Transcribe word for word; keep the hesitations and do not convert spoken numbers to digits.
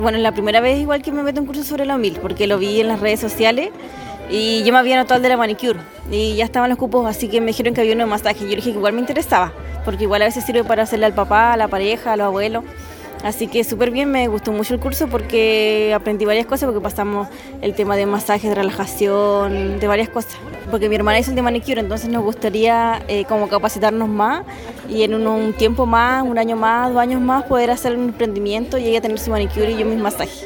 Bueno, la primera vez igual que me meto en un curso sobre la mil, porque lo vi en las redes sociales y yo me había anotado el de la manicure y ya estaban los cupos, así que me dijeron que había uno de masaje. Yo dije que igual me interesaba, porque igual a veces sirve para hacerle al papá, a la pareja, a los abuelos. Así que súper bien, me gustó mucho el curso porque aprendí varias cosas, porque pasamos el tema de masajes, de relajación, de varias cosas. Porque mi hermana hizo el de manicure, entonces nos gustaría eh, como capacitarnos más y en un, un tiempo más, un año más, dos años más, poder hacer un emprendimiento y ella tener su manicure y yo mis masajes.